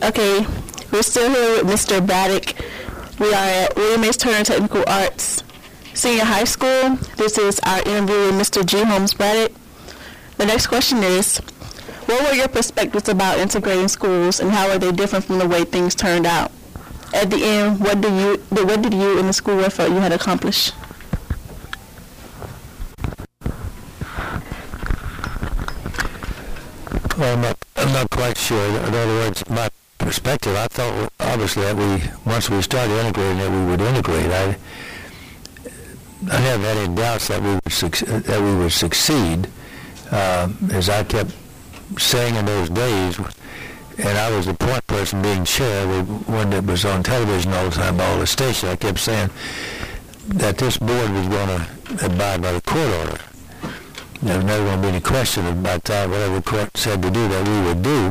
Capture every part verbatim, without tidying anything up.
Okay, we're still here with Mister Braddock. We are at William H. Turner Technical Arts Senior High School. This is our interview with Mister G. Holmes Braddock. The next question is, what were your perspectives about integrating schools, and how are they different from the way things turned out? At the end, what do you, what did you and the school felt you had accomplished? Well, I'm not, I'm not quite sure. In other words, my perspective, I thought obviously that we, once we started integrating, that we would integrate. I, I haven't had any doubts that we would, suc- that we would succeed. Uh, as I kept saying in those days, and I was the point person being chair, we, when it was on television all the time, all the stations, I kept saying that this board was going to abide by the court order. There was never going to be any question about that. Whatever the court said to do, that we would do,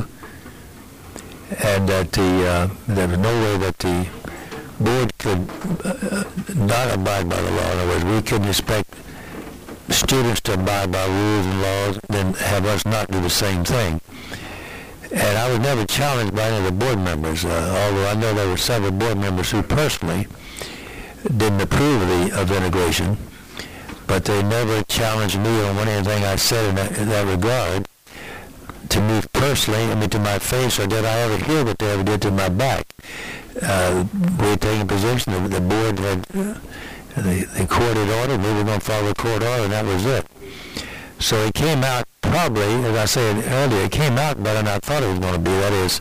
and that the uh, there was no way that the board could uh, not abide by the law. In other words, we couldn't expect students to abide by rules and laws, then have us not do the same thing. And I was never challenged by any of the board members, uh, although I know there were several board members who personally didn't approve of, the, of integration, but they never challenged me on anything I said in that, in that regard to me personally, I mean to my face, or did I ever hear what they ever did to my back. Uh, we had taken a position, the, the board had, uh, the, the court had ordered, we were going to follow the court order, and that was it. So it came out probably, as I said earlier, it came out better than I thought it was going to be. That is,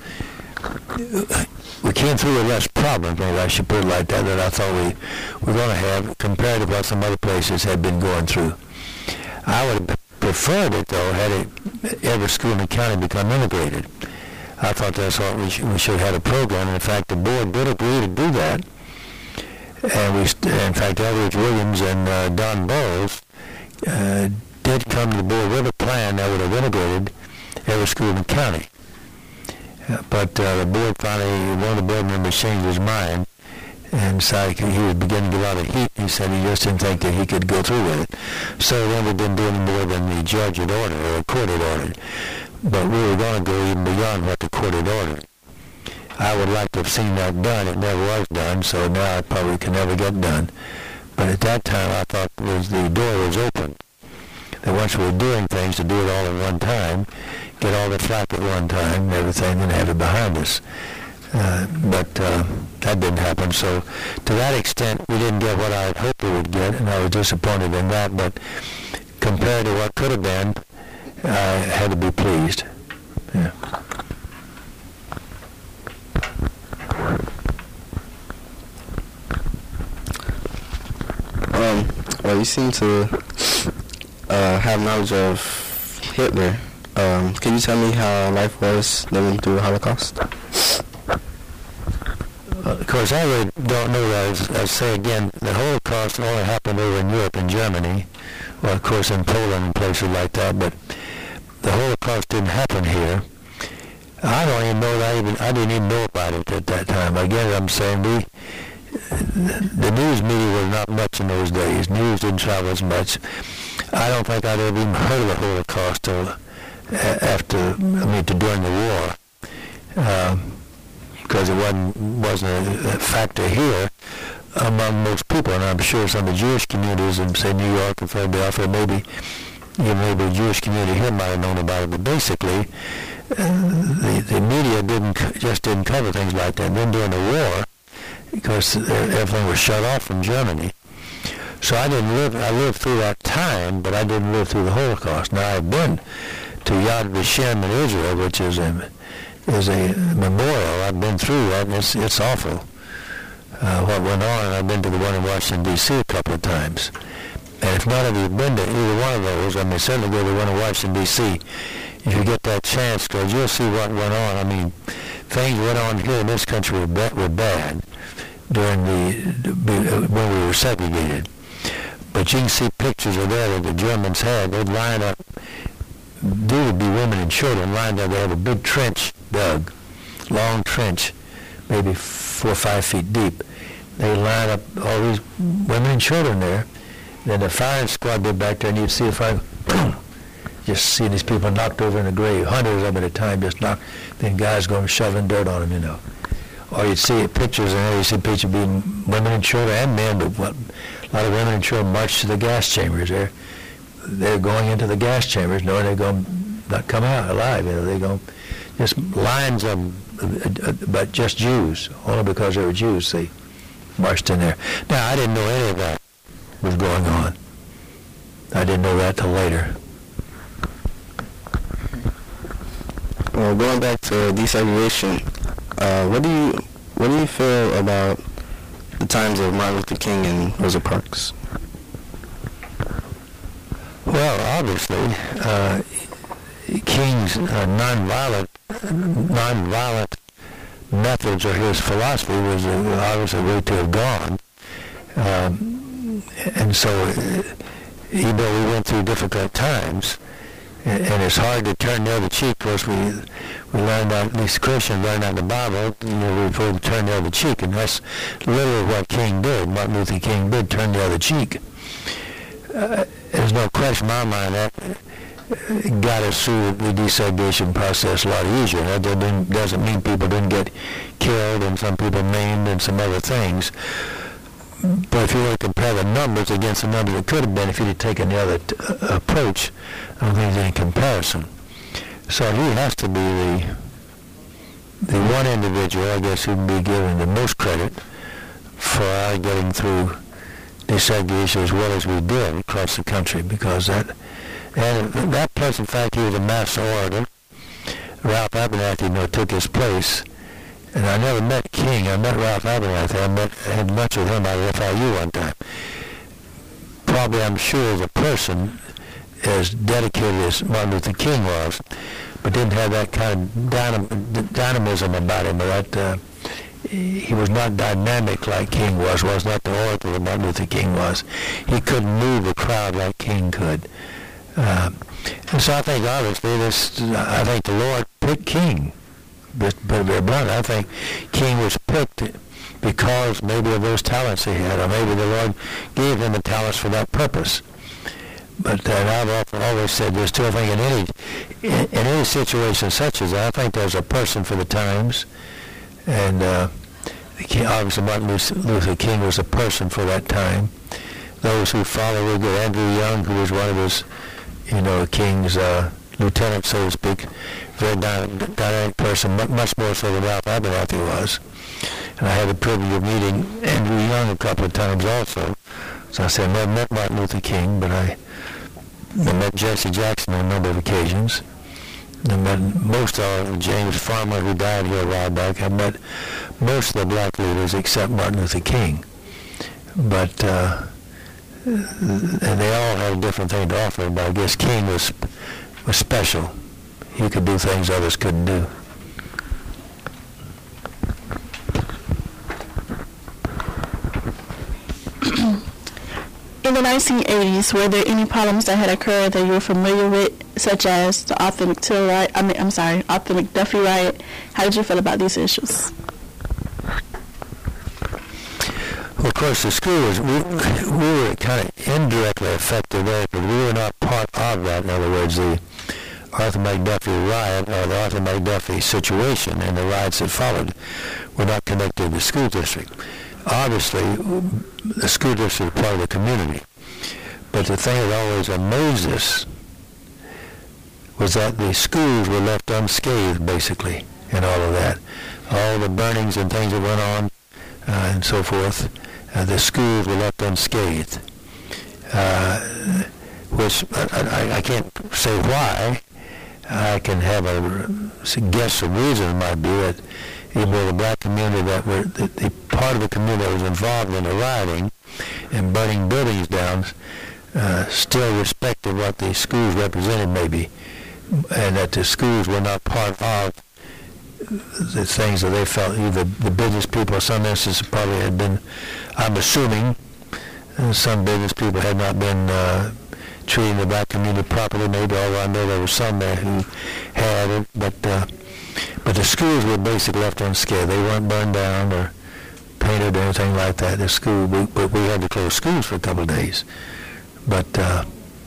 we came through with less problems, maybe I should put it like that, that I thought we were going to have compared to what some other places had been going through. I would have preferred it, though, had it, every school in the county become integrated. I thought that's what we, sh- we should have had a program, and in fact the board did agree to do that. And we, st- in fact, Eldridge Williams and uh, Don Bowles uh, did come to the board with a plan that would have integrated every school in the county. Uh, but uh, the board finally, one of the board members changed his mind and decided he was beginning to get a lot of heat. He said he just didn't think that he could go through with it. So then we didn't do any more than the judge had ordered, or the court had ordered. But we were going to go even beyond what the court had ordered. I would like to have seen that done. It never was done, so now it probably can never get done. But at that time, I thought was the door was open. That once we were doing things, to do it all at one time, get all the flack at one time, and everything, and have it behind us. Uh, but uh, that didn't happen. So to that extent, we didn't get what I had hoped we would get, and I was disappointed in that. But compared to what could have been, I had to be pleased. Yeah. Um, well, you seem to uh, have knowledge of Hitler. Um, can you tell me how life was living through the Holocaust? Uh, of course, I really don't know that. As I say again, the Holocaust only happened over in Europe and Germany, well, of course, in Poland and places like that, but the Holocaust didn't happen here. I don't even know that I even, I didn't even know about it at that time. Again, I'm saying we, the news media was not much in those days. News didn't travel as much. I don't think I'd ever even heard of the Holocaust till after, I mean, to during the war, uh, because it wasn't wasn't a, a factor here among most people, and I'm sure some of the Jewish communities in, say, New York and Philadelphia, maybe even maybe the Jewish community here might have known about it, but basically, uh, the the media didn't just didn't cover things like that. And then during the war, because everything was shut off from Germany. So I didn't live, I lived through that time, but I didn't live through the Holocaust. Now I've been to Yad Vashem in Israel, which is a, is a memorial. I've been through that, and it's, it's awful uh, what went on. I've been to the one in Washington, D C a couple of times. And if none of you have been to either one of those, I mean, certainly go to the one in Washington, D C if you get that chance, because you'll see what went on. I mean, things went on here in this country were, ba- were bad during the, when we were segregated. But you can see pictures of that that the Germans had. They'd line up, these would be women and children lined up. They have a big trench dug, long trench, maybe four or five feet deep. They line up all these women and children there. Then the firing squad did back there, and you'd see a fire, boom, just seeing these people knocked over in the grave, hundreds of them at a time, just knocked, then guys going shoveling dirt on them, you know. Or you'd see pictures, and there you see pictures being women and children and men, but what, a lot of women and children march to the gas chambers. They're, they're going into the gas chambers knowing they're going to not come out alive, you know. They're going, just lines of them, but just Jews, only because they were Jews, they marched in there. Now, I didn't know any of that was going on. I didn't know that till later. Well, going back to desegregation, uh, what do you what do you feel about the times of Martin Luther King and Rosa Parks? Well, obviously, uh, King's uh, nonviolent nonviolent methods or his philosophy was uh, obviously way to have gone, um, and so uh, even though we went through difficult times, and, and it's hard to turn the other cheek. Of course, we we learned out, at least Christians learned out in the Bible, you know, we're supposed to turn the other cheek, and that's literally what King did. Martin Luther King did turn the other cheek. Uh, there's no question in my mind that got us through the desegregation process a lot easier. That doesn't, doesn't mean people didn't get killed and some people maimed and some other things. But if you want to compare the numbers against the numbers that could have been if you'd have taken the other t- uh, approach, I don't think there's any comparison. So he has to be the the one individual, I guess, who would be given the most credit for our getting through desegregation as well as we did across the country, because that and that plus the fact he was a master orator. Ralph Abernathy, you know, took his place. And I never met King. I met Ralph Abernathy. I met, had lunch with him out of F I U one time. Probably, I'm sure, as a person, as dedicated as Martin Luther King was, but didn't have that kind of dynam- dynamism about him. Or that uh, he was not dynamic like King was. Was not the orator that Martin Luther King was. He couldn't move a crowd like King could. Uh, and so I think, obviously, this. I think the Lord picked King. But, but very blunt, I think King was picked because maybe of those talents he had, or maybe the Lord gave him the talents for that purpose. But uh, I've often, always said this too. I think in any in, in any situation such as that, I think there's a person for the times, and uh, obviously Martin Luther King was a person for that time. Those who follow were good. Andrew Young, who was one of his, you know, King's uh, lieutenants, so to speak. Very dynamic, dynamic person, much more so than Ralph Abernathy was. And I had the privilege of meeting Andrew Young a couple of times also. So I said I never met Martin Luther King, but I, I met Jesse Jackson on a number of occasions. I met most of James Farmer, who died here a while back. I met most of the black leaders except Martin Luther King. But, uh, and they all had a different thing to offer, but I guess King was was special. He could do things others couldn't do. In the nineteen eighties, were there any problems that had occurred that you were familiar with, such as the Arthur McTill riot? I mean, I'm sorry, Arthur McDuffie riot. How did you feel about these issues? Well, of course, the school was, we, we were kind of indirectly affected there, but we were not part of that. In other words, the Arthur McDuffie riot, or the Arthur McDuffie situation and the riots that followed were not connected to the school district. Obviously, the school district was part of the community. But the thing that always amazed us was that the schools were left unscathed, basically, in all of that. All the burnings and things that went on uh, and so forth, uh, the schools were left unscathed. Uh, which I, I, I can't say why. I can have a guess the reason might be that either the black community that were the, the part of the community that was involved in the rioting and burning buildings down uh, still respected what the schools represented, maybe, and that the schools were not part of the things that they felt. Either the business people, in some instances, probably had been. I'm assuming uh, some business people had not been. Uh, treating the black community properly, maybe, although I know there were some there who had it, but uh, but the schools were basically left unscathed. They weren't burned down or painted or anything like that. The school, we, we had to close schools for a couple of days. But uh,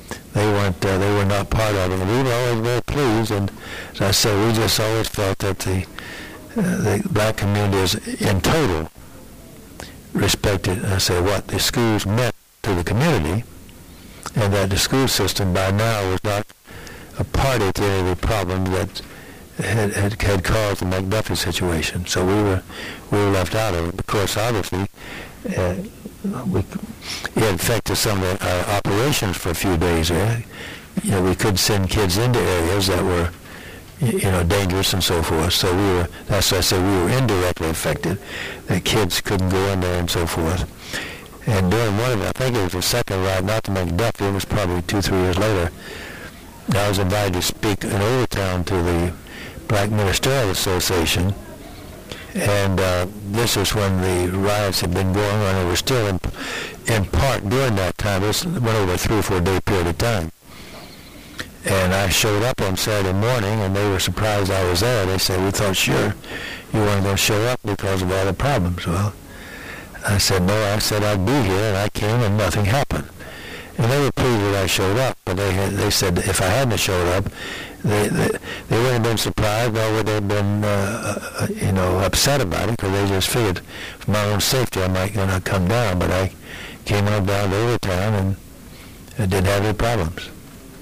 they weren't, uh, they were not part of it. And we were always very pleased, and as I said, we just always felt that the, uh, the black community is in total respected, I say, what the schools meant to the community, and that the school system by now was not a party to any of the problems that had, had, had caused the McDuffie situation. So we were we were left out of it. Of course, obviously, uh, we, it affected some of our operations for a few days there. You know, we could send kids into areas that were, you know, dangerous and so forth. So we were, that's why I say we were indirectly affected. The kids couldn't go in there and so forth. And during one of it, I think it was the second ride, not to McDuffie, it was probably two, three years later, I was invited to speak in Overtown to the Black Ministerial Association. And uh, this was when the riots had been going on. It was still in, in part during that time. It went over a three or four day period of time. And I showed up on Saturday morning, and they were surprised I was there. They said, we thought, sure, you weren't going to show up because of all the problems. Well, I said, no, I said I'd be here, and I came, and nothing happened. And they were pleased that I showed up, but they had, they said if I hadn't showed up, they, they, they wouldn't have been surprised, nor would they have been, uh, uh, you know, upset about it, because they just figured for my own safety I might not come down. But I came on down to Overtown, and I didn't have any problems.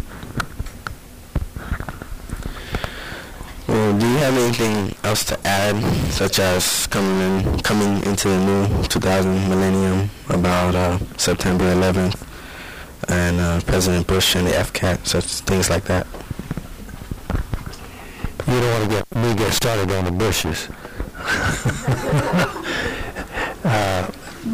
Well, do you have anything else to add, such as coming in, coming into the new two thousand millennium about uh, September eleventh and uh, President Bush and the F C A T, such things like that? You don't want to get me get started on the Bushes. uh,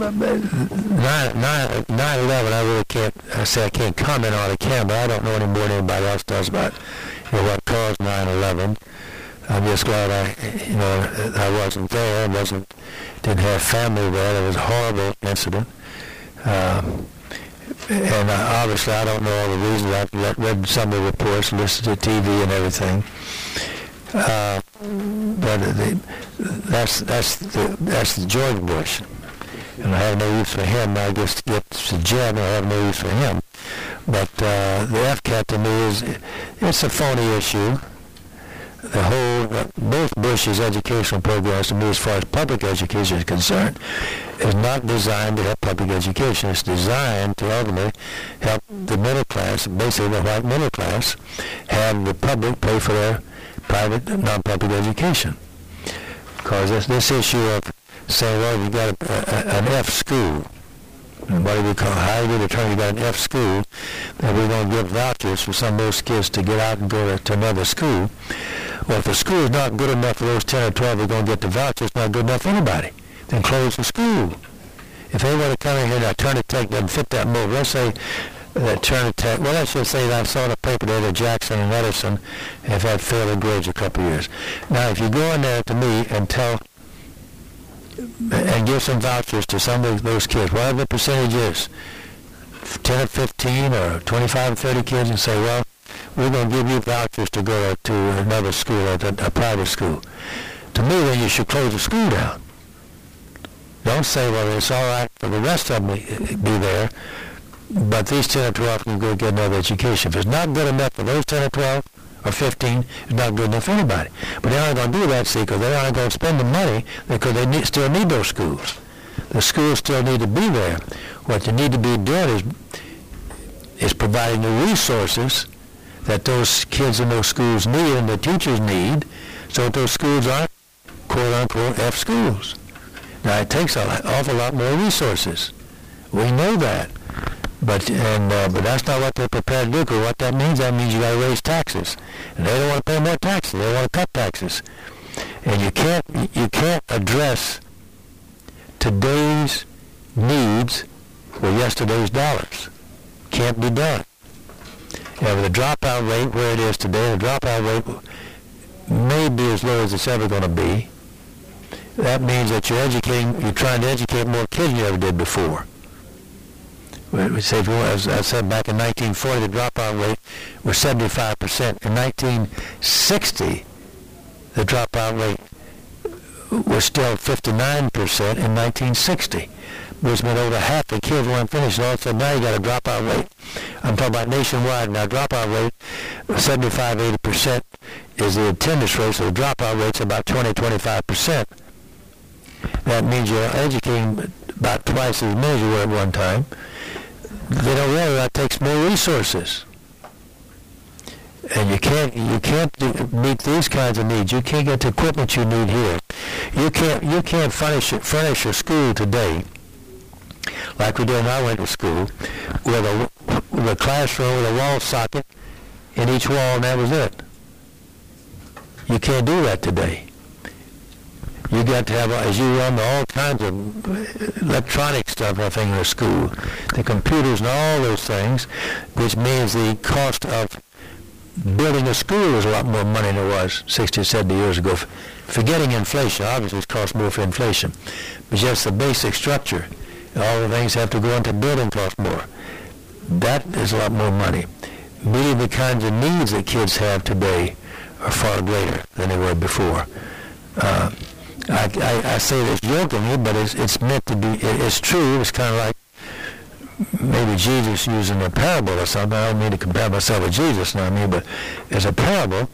nine eleven, I really can't. I say I can't comment on it, can, but I don't know any more than anybody else does about, you know, what caused nine eleven. I'm just glad I, you know, I wasn't there. I wasn't, didn't have family there. It was a horrible incident. Um, and uh, obviously, I don't know all the reasons. I've read some of the reports, listened to T V and everything. Uh, but the, that's that's the that's the George Bush, and I have no use for him. I just get to Jeb, and I have no use for him. But uh, the F C A T to me is it's a phony issue. The whole, uh, both Bush's educational programs, to me, as far as public education is concerned, is not designed to help public education. It's designed to ultimately help the middle class, basically the white middle class, have the public pay for their private, non-public education. Because this, this issue of saying, well, you got a, a, an F school, and what do we call it? How do we determine you got an F school, that we're going to give vouchers for some of those kids to get out and go to, to another school. Well, if the school is not good enough for those ten or twelve who are going to get the vouchers, it's not good enough for anybody. Then close the school. If they want to come in here and Turner Tech doesn't fit that mold, let's say that Turner Tech, well, let's just say that I saw in the paper there that Jackson and Edison have had failing grades a couple of years. Now, if you go in there to me and tell, and give some vouchers to some of those kids, whatever the percentage is, ten or fifteen or twenty-five or thirty kids, and say, well, we're going to give you vouchers to go to another school, a, a private school. To me, then you should close the school down. Don't say, well, it's all right for the rest of them to be there, but these ten or twelve can go get another education. If it's not good enough for those ten or twelve or fifteen, it's not good enough for anybody. But they aren't going to do that, see, because they aren't going to spend the money because they need, still need those schools. The schools still need to be there. What they need to be doing is, is providing the resources that those kids in those schools need and the teachers need, so that those schools aren't quote-unquote F schools. Now, it takes an awful lot more resources. We know that. But and uh, but that's not what they're prepared to do, because what that means, that means you got to raise taxes. And they don't want to pay more taxes. They want to cut taxes. And you can't, you can't address today's needs with yesterday's dollars. Can't be done. And with the dropout rate where it is today, the dropout rate may be as low as it's ever going to be. That means that you're educating, you're trying to educate more kids than you ever did before. We say, as I said, back in nineteen forty, the dropout rate was seventy-five percent. In nineteen sixty, the dropout rate was still fifty-nine percent in nineteen sixty. which meant over half the kids weren't finished. And all of a sudden now you got a dropout rate. I'm talking about nationwide now. Dropout rate, seventy-five, eighty percent is the attendance rate, so the dropout rate's about twenty, twenty-five percent. That means you're educating about twice as many as you were at one time. They don't realize that takes more resources. And you can't you can't do, meet these kinds of needs. You can't get the equipment you need here. You can't you can't furnish furnish a school today like we did when I went to school, with a with a classroom with a wall socket in each wall, and that was it. You can't do that today. You got to have, as you run all kinds of electronic stuff, I think, in the school, the computers and all those things, which means the cost of building a school is a lot more money than it was sixty, seventy years ago. Forgetting inflation, obviously it costs more for inflation, but just the basic structure, all the things have to go into building cost more. That is a lot more money. Meeting the kinds of needs that kids have today are far greater than they were before. Uh, I, I, I say this jokingly, but it's, it's meant to be, it, it's true. It's kind of like maybe Jesus using a parable or something. I don't mean to compare myself with Jesus, know what I mean, but as a parable,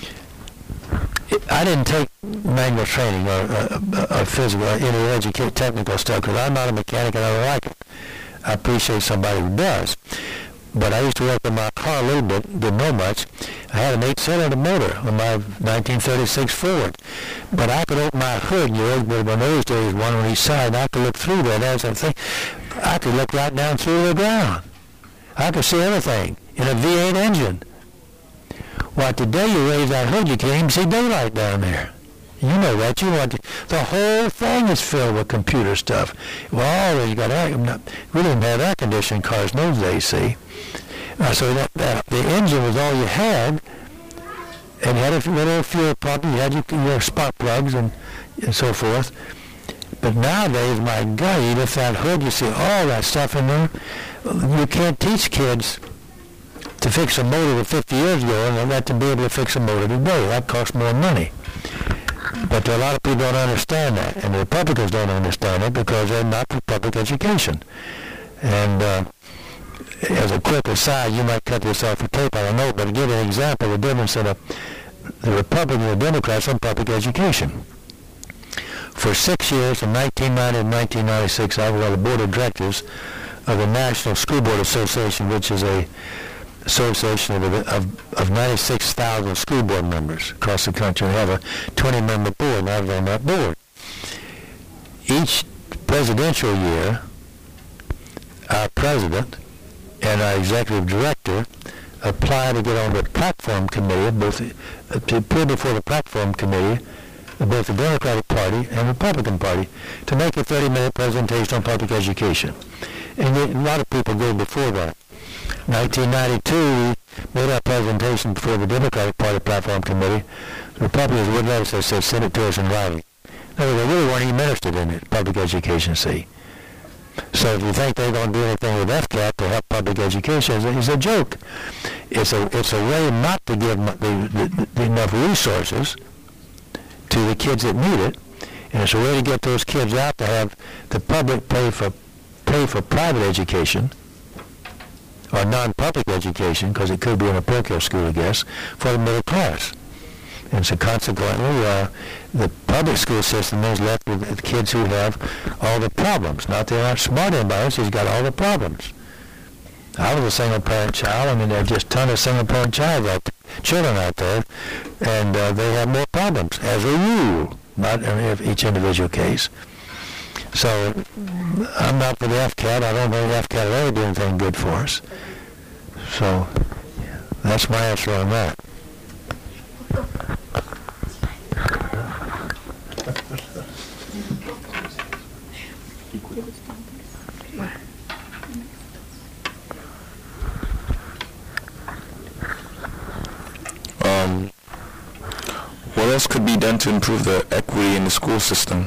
it, I didn't take manual training or, or, or physical or any educate technical stuff because I'm not a mechanic and I don't like it. I appreciate somebody who does. But I used to work on my car a little bit, didn't know much. I had an eight-cylinder motor on my nineteen thirty-six Ford. But I could open my hood, and you know, in those days, one on each side, and I could look through there. That's the thing. I could look right down through the ground. I could see everything in a V eight engine. Well, today you raise that hood, you can't even see daylight down there. You know that. You want to, the whole thing is filled with computer stuff. Well, you got air, not, we didn't have air conditioning cars in those days, see. Uh, so that, that the engine was all you had, and you had a little fuel pump, you had your, your spark plugs and, and so forth. But nowadays, my God, you lift that hood, you see all that stuff in there. You can't teach kids to fix a motor fifty years ago and let them be able to fix a motor today. That costs more money. But a lot of people don't understand that, and the Republicans don't understand it because they're not for public education. And uh, as a quick aside, you might cut this off the tape, I don't know, but to give an example of the difference in a, the Republicans and the Democrats on public education. For six years, from nineteen ninety to nineteen ninety-six, I was on the board of directors of the National School Board Association, which is a association of, of, of ninety-six thousand school board members across the country. We have a twenty-member board, and I was on that board. Each presidential year, our president and our executive director apply to get on the platform committee, both uh, to appear before the platform committee of both the Democratic Party and Republican Party to make a thirty-minute presentation on public education. And a lot of people go before that. nineteen ninety-two, we made our presentation before the Democratic Party Platform Committee. The Republicans wouldn't let us. They said, send it to us in writing. No, they really weren't even interested in it, public education, see. So if you think they're going to do anything with F C A T to help public education, it's a, it's a joke. It's a, it's a way not to give the, the, the enough resources to the kids that need it, and it's a way to get those kids out to have the public pay for, pay for private education, or non-public education, because it could be in a parochial school, I guess, for the middle class. And so consequently, uh, the public school system is left with the kids who have all the problems. Not that they're not smart anybody, he's got all the problems. I was a single-parent child. I mean, there are just a ton of single-parent child out, children out there, and uh, they have more problems, as a rule, not in each individual case. So I'm not for the F C A T. I don't think the F C A T will ever do anything good for us. So that's my answer on that. Um, what else could be done to improve the equity in the school system?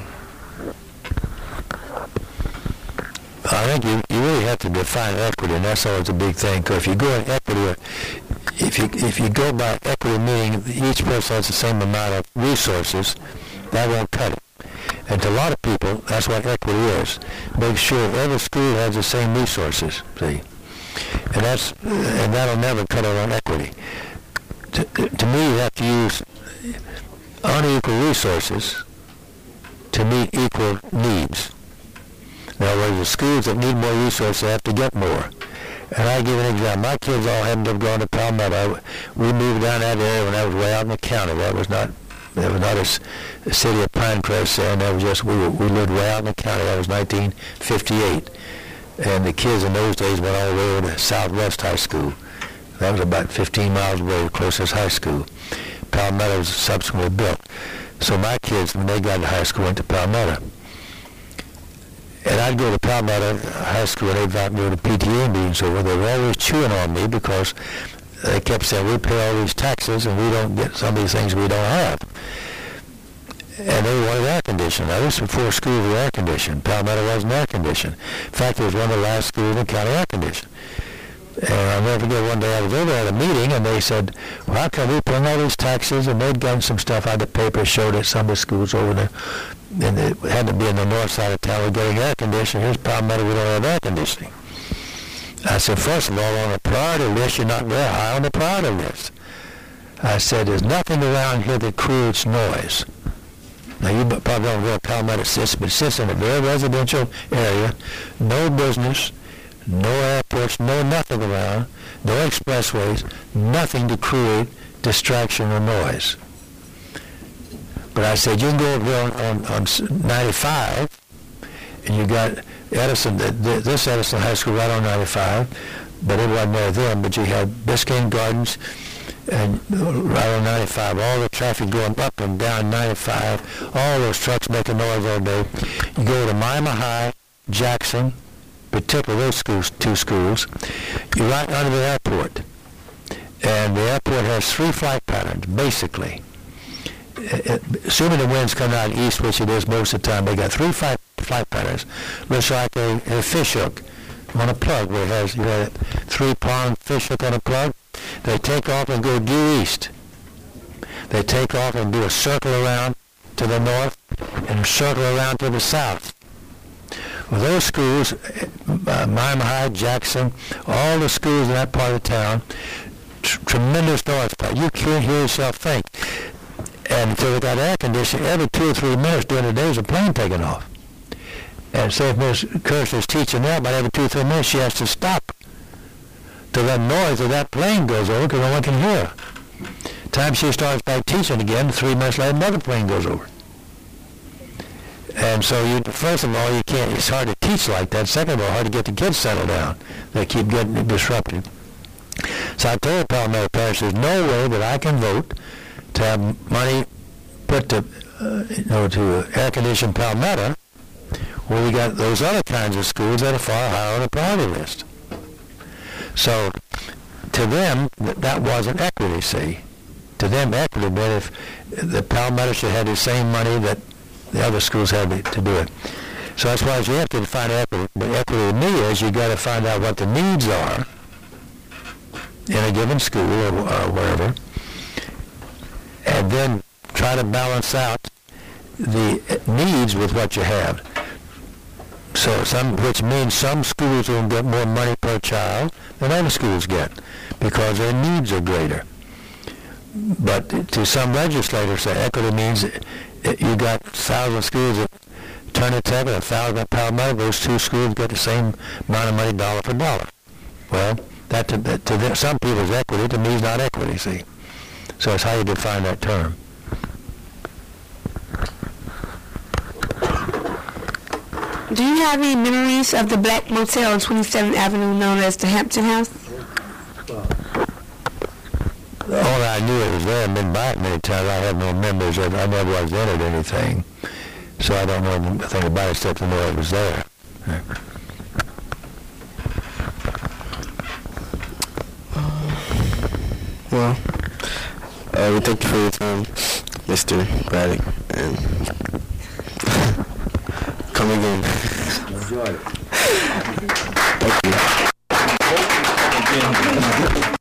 I think you, you really have to define equity, and that's always a big thing. Because if you go in equity, if you if you go by equity, meaning each person has the same amount of resources, that won't cut it. And to a lot of people, that's what equity is. Make sure every school has the same resources, see. And that's and that'll never cut out on equity. To, to me, you have to use unequal resources to meet equal needs. In other words, the schools that need more resources have to get more. And I give an example. My kids all happened to have gone to Palmetto. We moved down that area when I was way out in the county. That was not that was not a, a city of Pinecrest, and that was just we were, we lived way out in the county. That was nineteen fifty-eight, and the kids in those days went all the way over to Southwest High School. That was about fifteen miles away, the closest high school. Palmetto was subsequently built. So my kids, when they got to high school, went to Palmetto. And I'd go to Palmetto High School, and they'd invite me to P T A meetings over. They were always chewing on me because they kept saying, we pay all these taxes and we don't get some of these things we don't have. And they wanted air conditioning. Now, this was before schools were air conditioned. Palmetto wasn't air conditioned. In fact, it was one of the last schools in the county air conditioned. And I'll never forget, one day I was over at a meeting, and they said, well, how come we pay all these taxes? And they'd gotten some stuff out of the paper, showed that some of the schools over there, and it had to be in the north side of town, were getting air conditioning. Here's Palmetto, we don't have air conditioning. I said, first of all, on the priority list, you're not very high on the priority list. I said, there's nothing around here that creates noise. Now, you probably don't know where Palmetto sits, but it sits in a very residential area, no business, no airports, no nothing around, no expressways, nothing to create distraction or noise. But I said, you can go over here on, on, on ninety-five, and you got Edison, this Edison High School right on ninety-five, but it wasn't there then, but you had Biscayne Gardens, and right on ninety-five, all the traffic going up and down ninety-five, all those trucks making noise all day. You go to Miami High, Jackson, particularly those schools, two schools, you're right under the airport. And the airport has three flight patterns, basically. It, assuming the wind's coming out east, which it is most of the time, they got three flight, flight patterns. Looks like a, a fish hook on a plug where it has, you know, three-pronged fish hook on a plug. They take off and go due east. They take off and do a circle around to the north and a circle around to the south. Well, those schools, uh, Miami High, Jackson, all the schools in that part of town, tr- tremendous noise. You can't hear yourself think. And until they got air conditioning, every two or three minutes during the day is a plane taking off. And so if Miz Kirschner's teaching there, about every two or three minutes she has to stop till that noise of that plane goes over because no one can hear her. Time she starts back teaching again, three minutes later another plane goes over. And so you, first of all, you can't, it's hard to teach like that. Second of all, hard to get the kids settled down. They keep getting disrupted. So I told Palmetto Parish, there's no way that I can vote to have money put to, uh, you know, to air condition Palmetto, where we got those other kinds of schools that are far higher on the priority list. So to them, th- that wasn't equity, see. To them, equity meant if the Palmetto should have the same money that the other schools had to, to do it. So that's why you have to define equity. But equity to me is you got to find out what the needs are in a given school or, or wherever, and then try to balance out the needs with what you have. So some, which means some schools will get more money per child than other schools get because their needs are greater. But to some legislators, equity means you got a thousand schools at Turner Tech and a thousand at Palmetto. Those two schools get the same amount of money dollar for dollar. Well, that to, that to the, some people's equity, to me is not equity, see. So it's how you define that term. Do you have any memories of the Black Motel on twenty-seventh Avenue known as the Hampton House? Only I knew it was there and been by it many times. I have no memories of it. I never was in it or anything. So I don't know anything about it except to know it was there. Yeah. Well, uh, we thank you for your time, Mister Braddock, and come again. Enjoy it. Thank you.